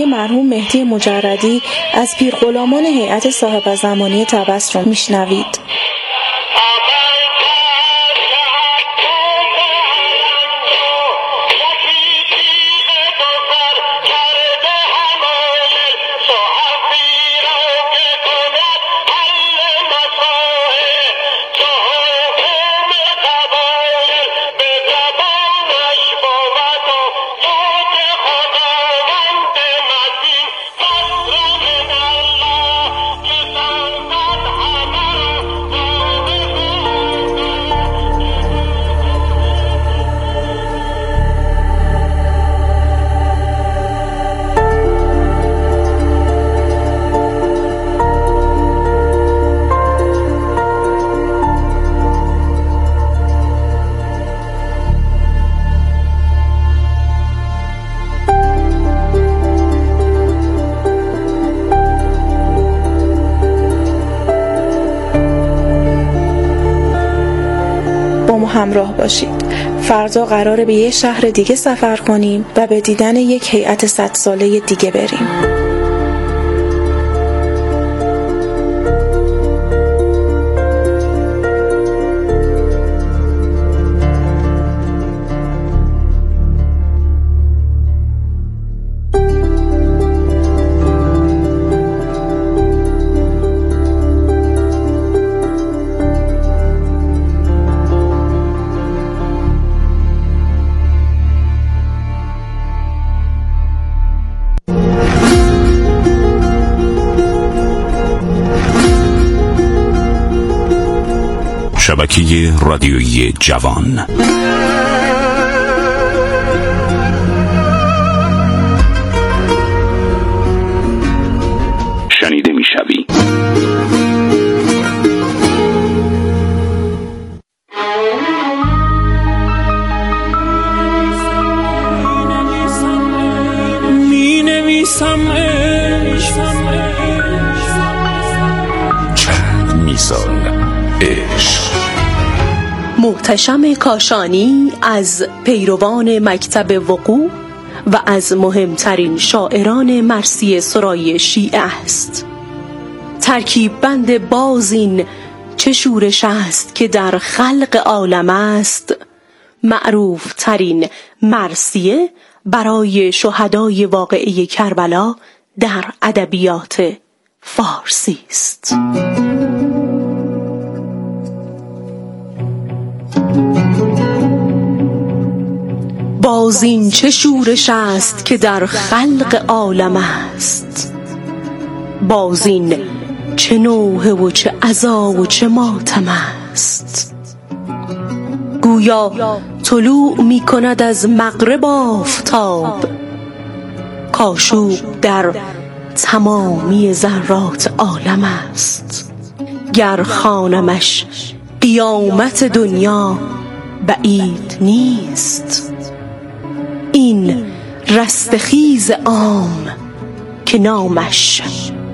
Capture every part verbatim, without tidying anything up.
مرحوم مهدی مجردی از پیرغلامان هیئت صاحب زمانی تبسم میشنوید. همراه باشید. فردا قراره به یه شهر دیگه سفر کنیم و به دیدن یک هیئت صد ساله دیگه بریم. شبکه رادیویی جوان. شنیده میشوی. می نویسم چند میسال عشق. محتشم کاشانی از پیروان مکتب وقوع و از مهمترین شاعران مرثیه سرای شیعه است. ترکیب بند بازین چه شورش است که در خلق عالم است، معروف ترین مرثیه برای شهدای واقعه کربلا در ادبیات فارسی است. بازین چه شورش است که در خلق عالم است، بازین چه نوحه و چه عزا و چه ماتم است. گویا طلوع می کند از مغرب آفتاب، کاشوب در تمامی ذرات عالم است. گر خوانمش قیامت دنیا بعید نیست، این رستخیز عام که نامش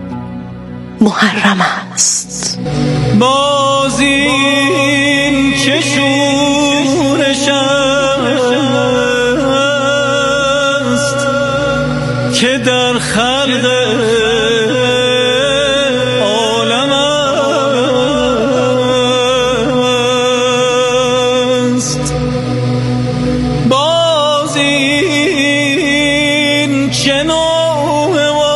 محرم است. بازین چه شورش است که در خلق عالم است. بازین چه نوحه و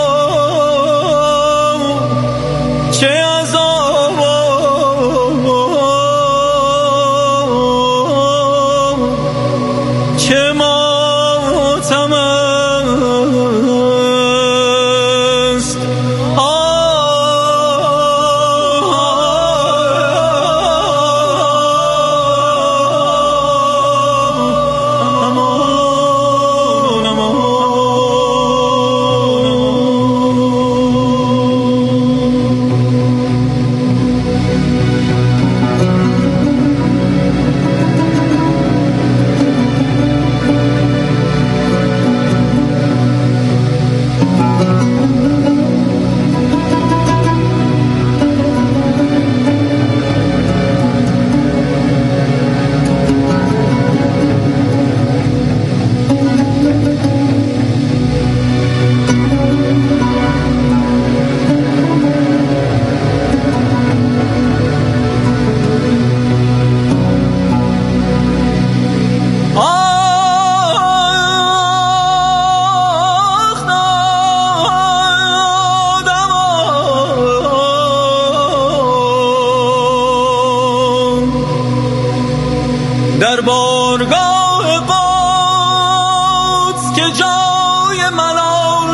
چه عذاب چه ماتم است.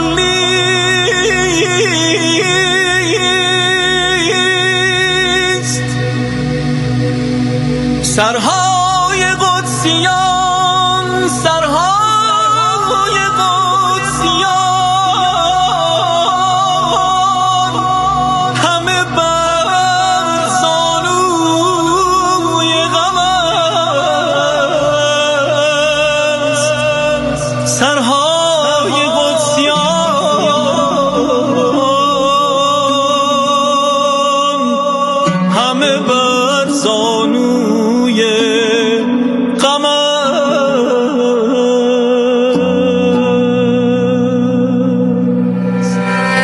لیست سرهای قدسیان سرهای قدسیان همه بر زانوی غم است سرهای قدسیان همه بر زانوی غم است.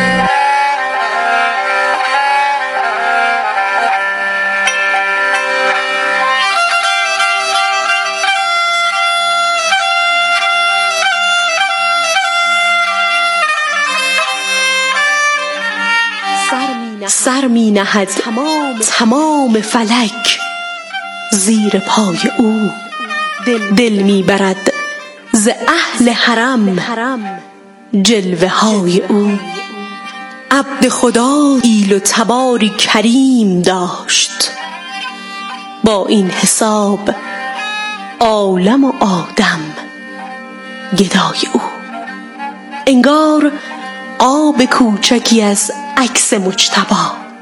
سر می نهد تمام, تمام فلک زیر پای او. دل می برد ز اهل حرم جلوه های او. عبد خدا ایل و تباری کریم داشت، با این حساب عالم و آدم گدای او. انگار آب کوچکی از عکس مجتبی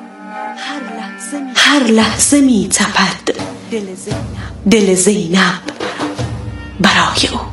هر لحظه می تپد دل زینب برای او.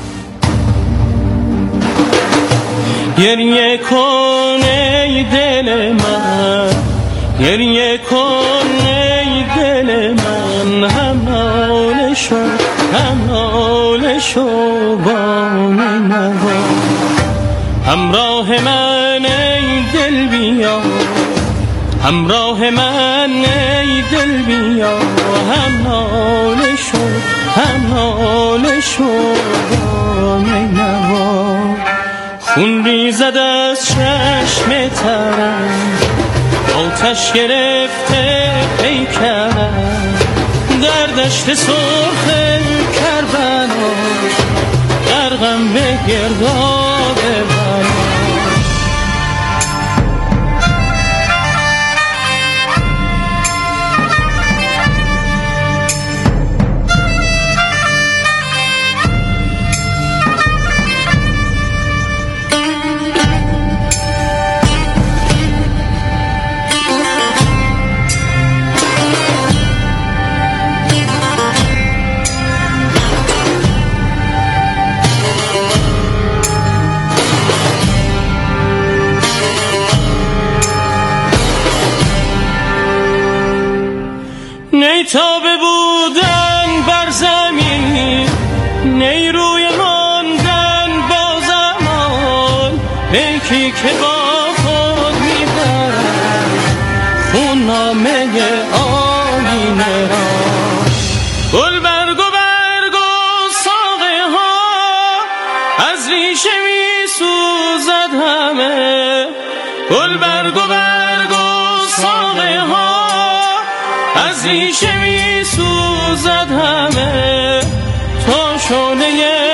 گریه کن ای دل من، گریه کن ای دل من، هم ناله شو هم ناله شو بام نوا. همراه من ای دل بیا، همراه من ای دل بیا، هم ناله شو هم ناله شو بام نوا. خون ریزد از چشم ترم، آتش گرفته پیکرم، در دشت سرخ کربلا غرقم به گرداب بلا. نیتاب بودن بر زمین، نیروی ماندن با زمان، یکی که با خود میبرد خون نامه آینه را. گل برگ و برگ و ساقه ها از ریشه میسوزد همه، گل برگ و برگ و ساقه ها از ریشه می سوزد همه. تا شعله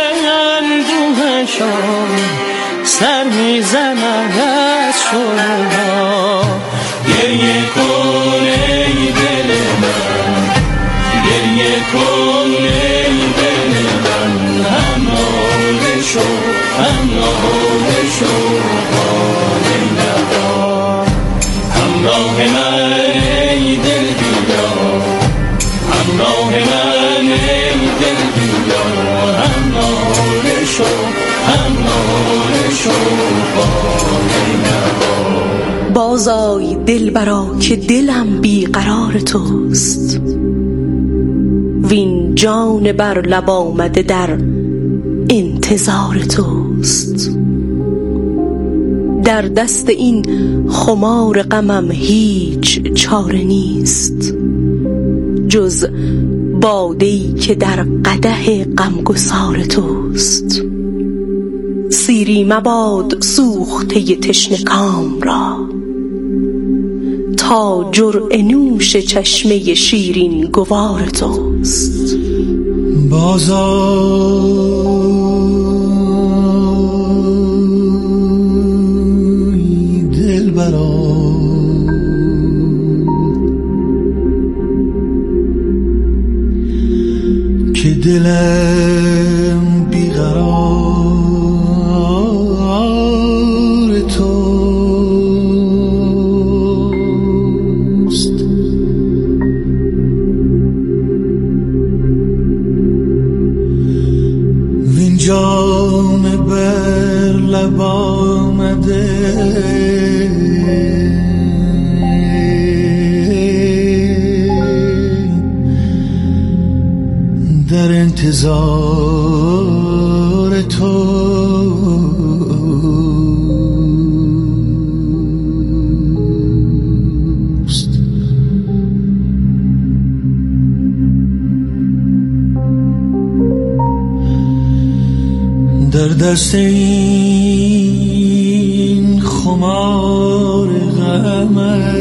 اندوهشان سر می زند از شعله‌ها. گریه کن ای دل من، گریه کن ای دل من، هم ناله شو هم ناله شو بام نوا. همراه من ای دل بیا، همراه من ای دل بیا، هم ناله شو هم ناله شو بام نوا. بازآی دلبرا که دلم بیقرار توست، وین جان بر لب آمده در انتظار توست. در دست این خمار غمم هیچ چاره نیست، جز باده‌ای که در قدح غمگسار توست. سیری مباد سوخته تشنه‌کام را، تا جرعه نوش چشمه شیرین گوار توست. بازار بیقرار که دلم بیقرار توست. وین جام بر لب آمده در انتظار توست. در دست این خمار غمه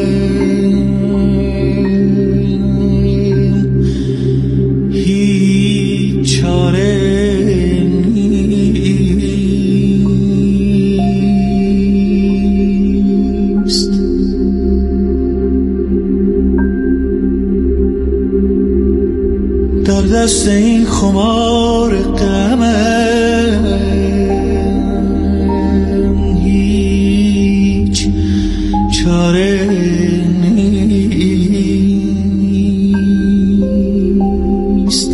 در دست این خمار غمم هیچ چاره نیست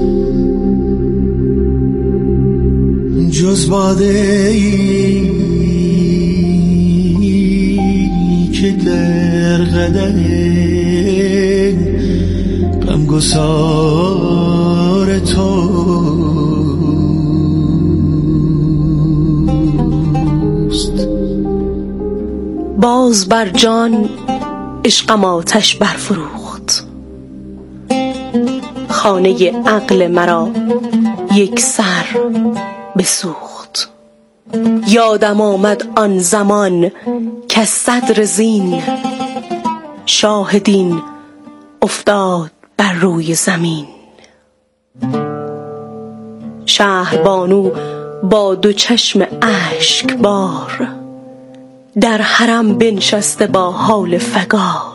جز باده ای که در قدم غمگسار توست. باز بر جان عشقم آتش برفروخت، خانه عقل مرا یک سر بسوخت. یادم آمد آن زمان که صدر زین شاهدین افتاد بر روی زمین. شهربانو با دو چشم اشک بار در حرم بنشسته با حال فگار.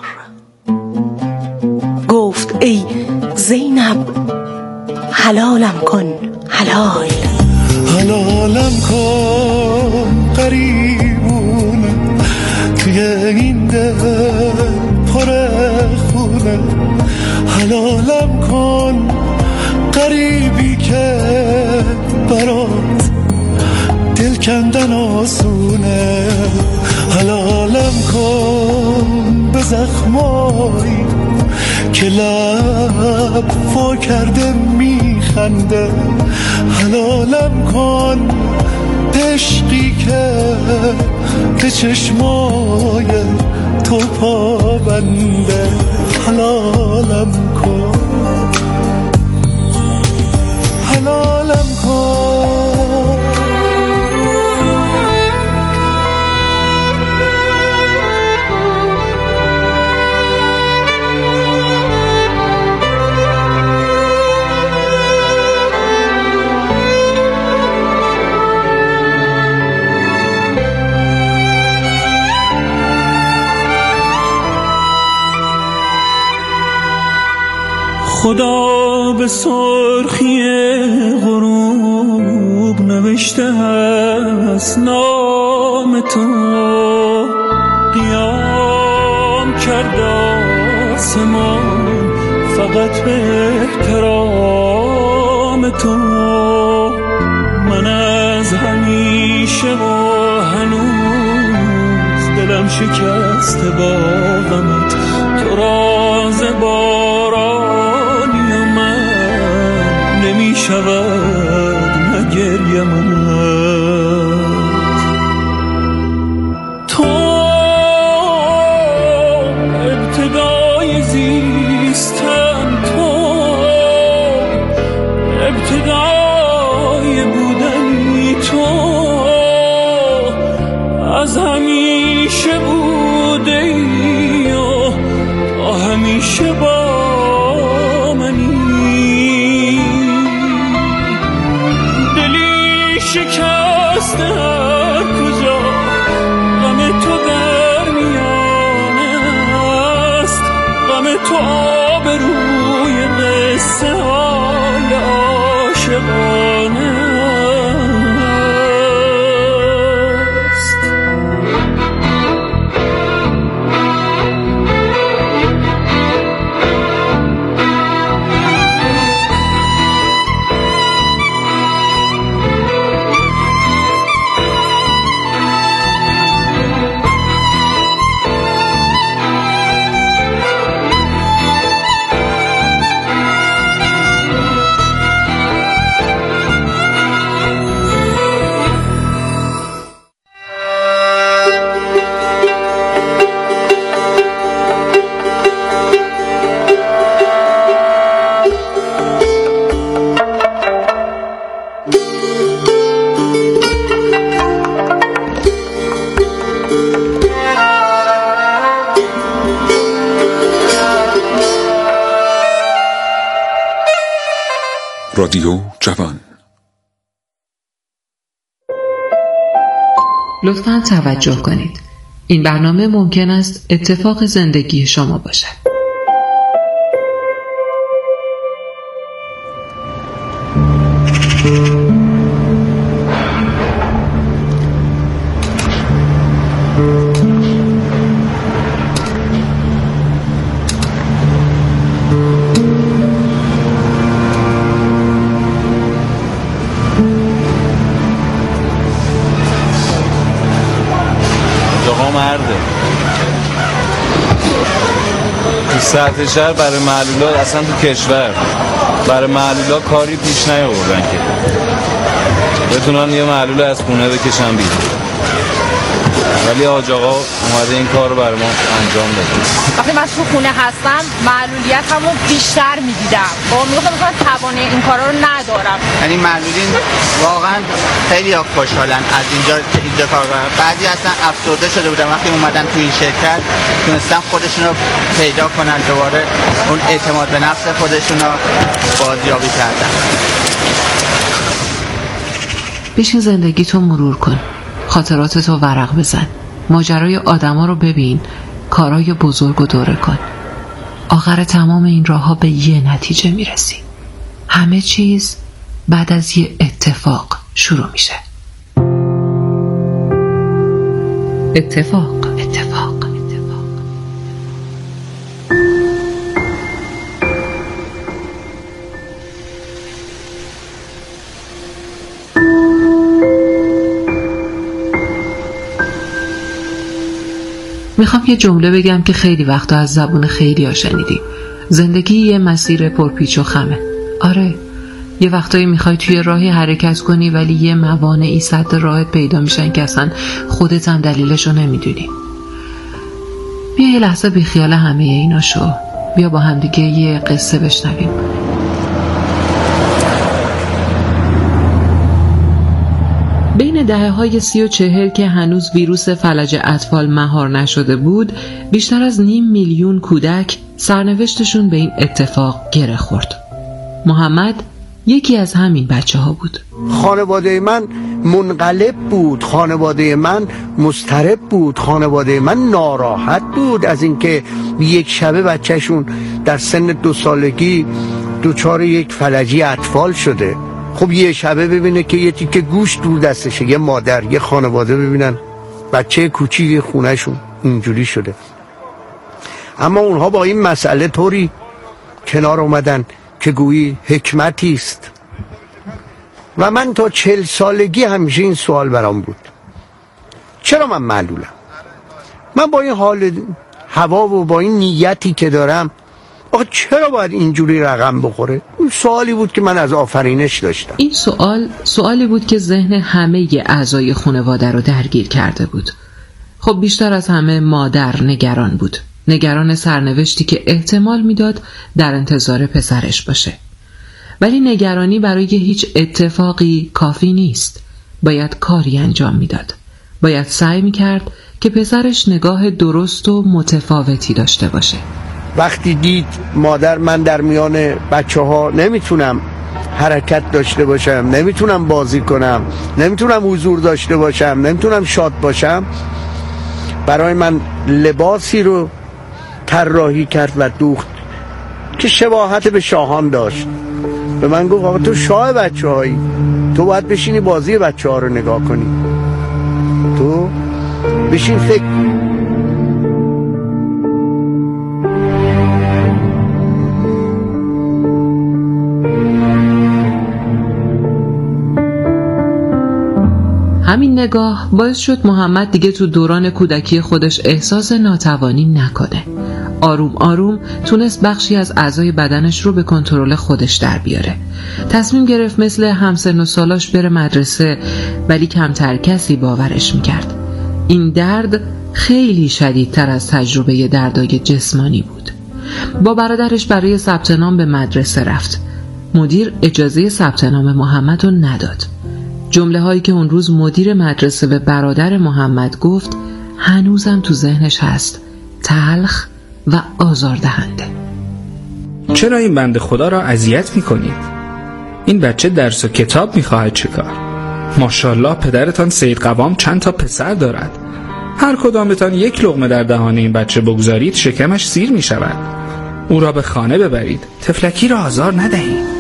گفت ای زینب حلالم کن حلال، حلالم کن قریبونه توی این دل پر خونه. حلالم کن قریبی که برات دل کندن آسونه. حلالم کن به زخمایی که لب وا کرده میخنده. حلالم کن عشقی که به چشمای تو پابنده. حلالم کن حلالم کن خدا به سرخی غروب نوشته است نام تو. قیام کرد آسمان فقط به احترام تو. من از همیشه و هنوز دلم شکسته با غمت. تو راز بارانی و من نمی شود نگریمت. تو ابتدای زیستن، تو ابتدای بودنی، تو از همیشه بوده ای و تا همیشه با منی. دلی شکسته هر کجا غم تو در میاد. رادیو جوان. لطفاً توجه کنید. این برنامه ممکن است اتفاق زندگی شما باشد. سطح شهر برای معلولات اصلا تو کشور برای معلولات کاری پیش نیاوردن که بتونن یه معلول از خونه بکشن بیرون، ولی آج آقا اومده این کار رو برای ما انجام داده. وقتی من تو خونه هستم معلولیتمو بیشتر میدیدم، با میگفتم مثلا توانه این کارا رو ندارم. یعنی معلولین واقعا خیلی خوشحالن از اینجا که اینجا کار کنن. بعضی اصلا افسرده شده بودن وقتی اومدن تو این شرکت تونستن خودشون رو پیدا کنن، دوباره اون اعتماد به نفس خودشون رو بازیابی کردن. بشین زندگی تو مرور کن، خاطرات تو ورق بزن، ماجرای آدما رو ببین، کارای بزرگ رو دوره کن. آخر تمام این راه ها به یه نتیجه میرسی. همه چیز بعد از یه اتفاق شروع میشه. اتفاق اتفاق اتفاق میخوام یه جمله بگم که خیلی وقتا از زبون خیلی ها شنیدی. زندگی یه مسیر پرپیچ و خمه. آره، یه وقتایی میخوای توی راهی حرکت کنی ولی یه موانعی سد راهت پیدا میشن که اصلا خودت هم دلیلشو نمیدونی. بیا یه لحظه بی خیال همه اینا شو. بیا با هم دیگه یه قصه بشنویم. بین دهه های سی و چهل که هنوز ویروس فلج اطفال مهار نشده بود، بیشتر از نیم میلیون کودک سرنوشتشون به این اتفاق گره خورد. محمد یکی از همین بچه ها بود. خانواده من منقلب بود، خانواده من مضطرب بود، خانواده من ناراحت بود از اینکه یک شبه بچهشون در سن دو سالگی دچار یک فلجی اطفال شده. خب یه شبه ببینه که یه تیکه گوشت دور دستشه، یه مادر، یه خانواده ببینن بچه کوچیک خونهشون اینجوری شده. اما اونها با این مسئله طوری کنار اومدن که گویی حکمتی است. و من تا چهل سالگی همیشه این سوال برام بود، چرا من معلولم؟ من با این حال هوا و با این نیتی که دارم آخه چرا باید اینجوری رقم بخوره؟ این سوالی بود که من از آفرینش داشتم. این سوال سوالی بود که ذهن همه اعضای خانواده رو درگیر کرده بود. خب بیشتر از همه مادر نگران بود، نگران سرنوشتی که احتمال میداد در انتظار پسرش باشه. ولی نگرانی برای هیچ اتفاقی کافی نیست. باید کاری انجام میداد. باید سعی میکرد که پسرش نگاه درست و متفاوتی داشته باشه. وقتی دید مادر من در میان بچه ها نمیتونم حرکت داشته باشم، نمیتونم بازی کنم، نمیتونم حضور داشته باشم، نمیتونم شاد باشم، برای من لباسی رو طراحی کرد و دوخت که شباهت به شاهان داشت. به من گفت آقا تو شاه بچه هایی، تو باید بشینی بازی بچه ها رو نگاه کنی، تو بشین فکر. همین نگاه باعث شد محمد دیگه تو دوران کودکی خودش احساس ناتوانی نکنه. آروم آروم تونست بخشی از اعضای بدنش رو به کنترل خودش در بیاره. تصمیم گرفت مثل همسن و سالاش بره مدرسه، ولی کمتر کسی باورش میکرد. این درد خیلی شدیدتر از تجربه دردای جسمانی بود. با برادرش برای ثبت نام به مدرسه رفت. مدیر اجازه ثبت نام محمد رو نداد. جمله هایی که اون روز مدیر مدرسه به برادر محمد گفت هنوزم تو ذهنش هست، تلخ و آزاردهنده. چرا این بنده خدا را اذیت میکنید؟ این بچه درس و کتاب میخواهد چیکار؟ ماشاءالله پدرتان سید قوام چند تا پسر دارد. هر کدامتان یک لقمه در دهان این بچه بگذارید شکمش سیر میشود. او را به خانه ببرید، طفلکی را آزار ندهید.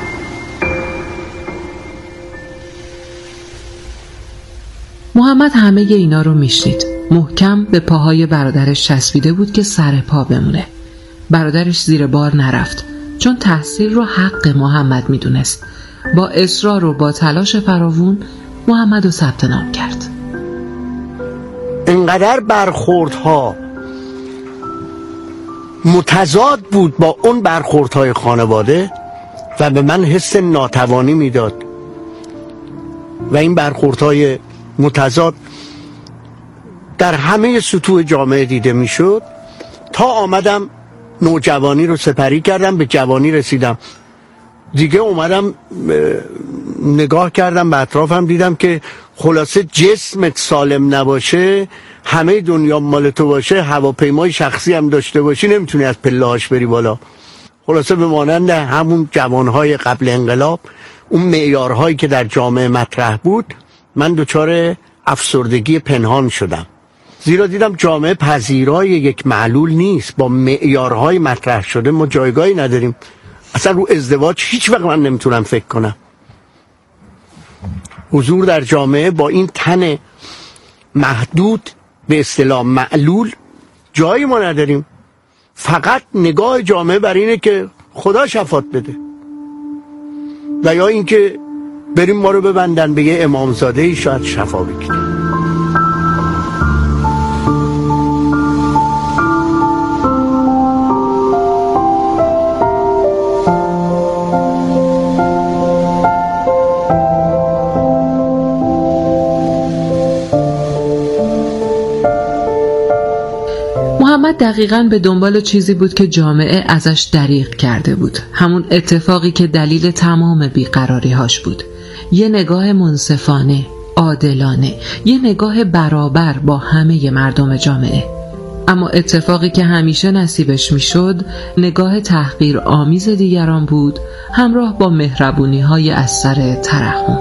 محمد همه اینا رو میشنید. محکم به پاهای برادرش چسبیده بود که سر پا بمونه. برادرش زیر بار نرفت، چون تحصیل رو حق محمد میدونست. با اصرار و با تلاش فراوون محمد رو ثبت نام کرد. انقدر برخوردها متضاد بود با اون برخوردهای خانواده و به من حس ناتوانی میداد و این برخوردهای متضاد در همه سطوح جامعه دیده میشد تا آمدم نوجوانی رو سپری کردم، به جوانی رسیدم. دیگه اومدم نگاه کردم به اطرافم، دیدم که خلاصه جسمت سالم نباشه، همه دنیا مال تو باشه، هواپیمای شخصی هم داشته باشی، نمیتونی از پله‌هاش بری بالا. خلاصه به مانند همون جوانهای قبل انقلاب، اون معیارهایی که در جامعه مطرح بود، من دچار افسردگی پنهان شدم. زیرا دیدم جامعه پذیرای یک معلول نیست. با معیارهای مطرح شده ما جایگاهی نداریم. اصلا رو ازدواج هیچ وقت من نمیتونم فکر کنم. حضور در جامعه با این تن محدود به اصطلاح معلول جایی ما نداریم. فقط نگاه جامعه بر اینه که خدا شفاعت بده و یا اینکه بریم ما رو ببندن به یه امامزاده ای شاید شفا بگیریم. محمد دقیقاً به دنبال چیزی بود که جامعه ازش دریغ کرده بود. همون اتفاقی که دلیل تمام بیقراری هاش بود. یه نگاه منصفانه، عادلانه، یه نگاه برابر با همه مردم جامعه. اما اتفاقی که همیشه نصیبش میشد، نگاه تحقیر آمیز دیگران بود، همراه با مهربونی های از سر ترحم.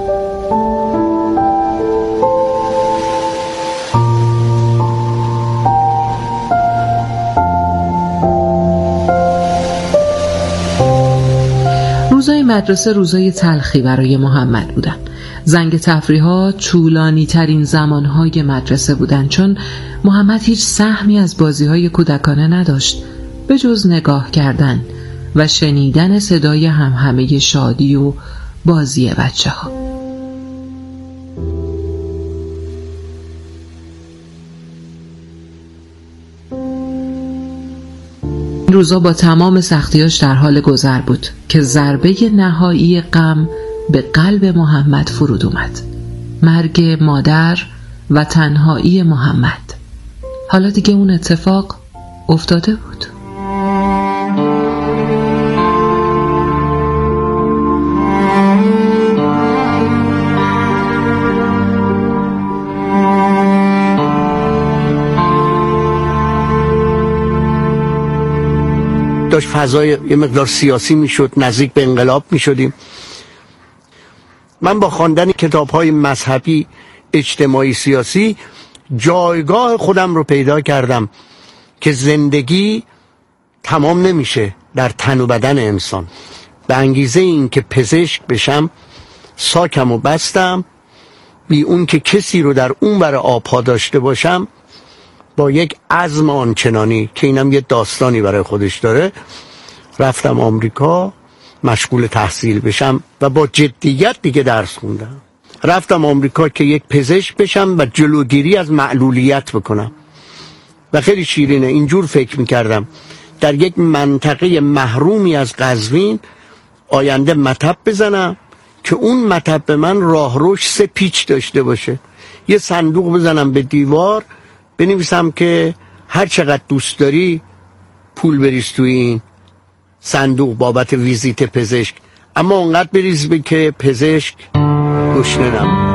روزای مدرسه روزای تلخی برای محمد بودن. زنگ تفریحات طولانی ترین زمانهای مدرسه بودن، چون محمد هیچ سهمی از بازیهای کودکانه نداشت به جز نگاه کردن و شنیدن صدای همهمه شادی و بازی بچه ها. این روزا با تمام سختیاش در حال گذر بود که ضربه نهایی غم به قلب محمد فرود اومد. مرگ مادر و تنهایی محمد. حالا دیگه اون اتفاق افتاده بود. داشت فضای یه مقدار سیاسی میشد، نزدیک به انقلاب میشدیم. من با خواندن کتاب‌های مذهبی، اجتماعی، سیاسی جایگاه خودم رو پیدا کردم که زندگی تمام نمیشه در تن و بدن انسان. به انگیزه این که پزشک بشم ساکم و بستم، بی اون که کسی رو در اون ور آبها داشته باشم، با یک عزم آنچنانی که اینم یه داستانی برای خودش داره، رفتم آمریکا مشغول تحصیل بشم و با جدیت دیگه درس خوندم. رفتم آمریکا که یک پزشک بشم و جلوگیری از معلولیت بکنم و خیلی شیرینه اینجور فکر میکردم در یک منطقه محرومی از قزوین آینده مطب بزنم که اون مطب به من راهروش سه پیچ داشته باشه، یه صندوق بزنم به دیوار بنویسم که هر چقدر دوست داری پول بریز توی این صندوق بابت ویزیت پزشک، اما اونقدر بریز به که پزشک گشنه نمونه.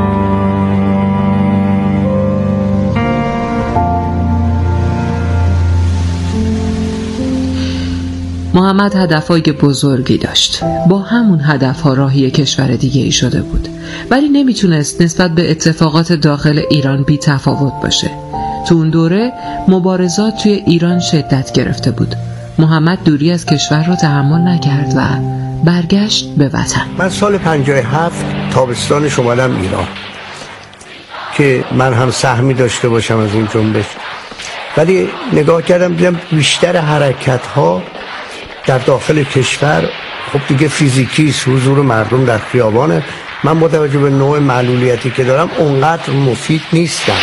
محمد هدفهای بزرگی داشت. با همون هدفها راهی کشور دیگه ای شده بود، ولی نمیتونست نسبت به اتفاقات داخل ایران بی تفاوت باشه. تو اون دوره مبارزات توی ایران شدت گرفته بود. محمد دوری از کشور رو تحمل نکرد و برگشت به وطن. من سال پنجاه و هفت تابستانش اومدم ایران که من هم سهمی داشته باشم از این جنبش، ولی نگاه کردم دیدم بیشتر حرکت ها در داخل کشور خب دیگه فیزیکی است، حضور مردم در خیابانه. من با توجه به نوع معلولیتی که دارم اونقدر مفید نیستم.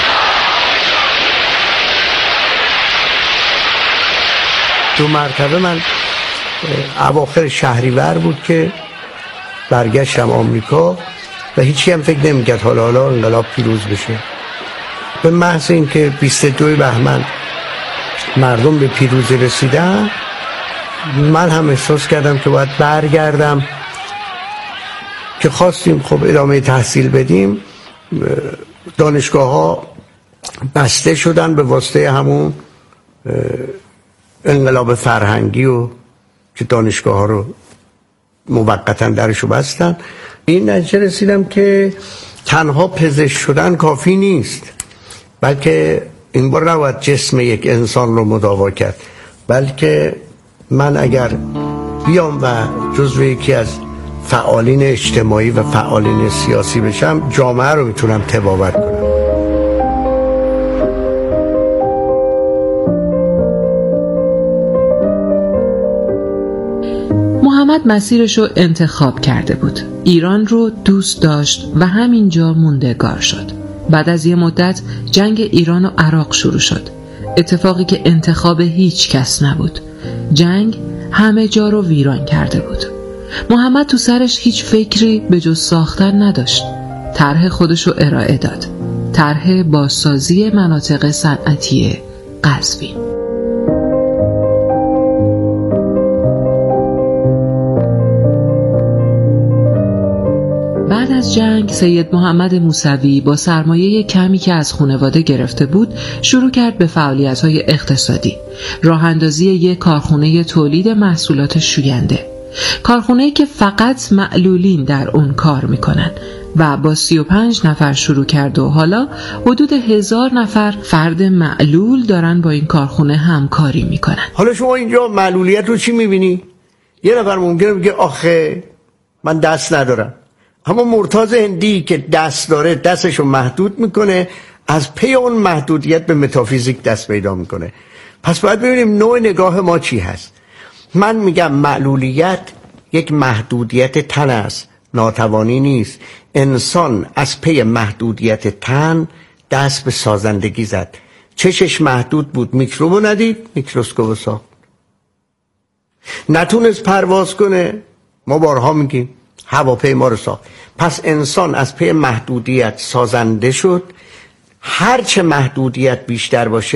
دو مرتبه من اواخر شهریور بود که برگشتم آمریکا و هیچی هم فکر نمی‌کرد حالا حالا انقلاب پیروز بشه. به محض اینکه بیست و دو بهمن مردم به پیروزی رسیدن، من هم احساس کردم که باید برگردم. که خواستیم خب ادامه تحصیل بدیم، دانشگاه ها بسته شدن به واسطه همون انقلاب فرهنگی و که دانشگاه ها رو موقتا درشو بستن. این نتیجه رسیدم که تنها پزشک شدن کافی نیست، بلکه این بار نباید جسم یک انسان رو مداوا کرد، بلکه من اگر بیام و جزو یکی از فعالین اجتماعی و فعالین سیاسی بشم، جامعه رو میتونم تبابت کنم. محمد مسیرش رو انتخاب کرده بود. ایران رو دوست داشت و همینجا موندگار شد. بعد از یه مدت جنگ ایران و عراق شروع شد، اتفاقی که انتخاب هیچ کس نبود. جنگ همه جا رو ویران کرده بود. محمد تو سرش هیچ فکری به جز ساختن نداشت. طرح خودش رو ارائه داد، طرح بازسازی مناطق صنعتی قزوین. بعد از جنگ سید محمد موسوی با سرمایه کمی که از خانواده گرفته بود شروع کرد به فعالیت‌های اقتصادی. راه اندازی یک کارخانه تولید محصولات شوینده، کارخانه‌ای که فقط معلولین در اون کار میکنن و با سی و پنج نفر شروع کرد و حالا حدود هزار نفر فرد معلول دارن با این کارخانه همکاری میکنن. حالا شما اینجا معلولیت رو چی میبینی؟ یه نفر ممکنه بگه آخه من دست ندارم، اما مرتضی هندی که دست داره دستشو محدود میکنه، از پی اون محدودیت به متافیزیک دست پیدا میکنه. پس باید ببینیم نوع نگاه ما چی هست. من میگم معلولیت یک محدودیت تن است، ناتوانی نیست. انسان از پی محدودیت تن دست به سازندگی زد. چشش محدود بود، میکروبو ندید، میکروسکوپ ساخت. نتونست پرواز کنه، ما بارها میگیم هواپیما رو ساخت. پس انسان از پی محدودیت سازنده شد. هرچه محدودیت بیشتر باشه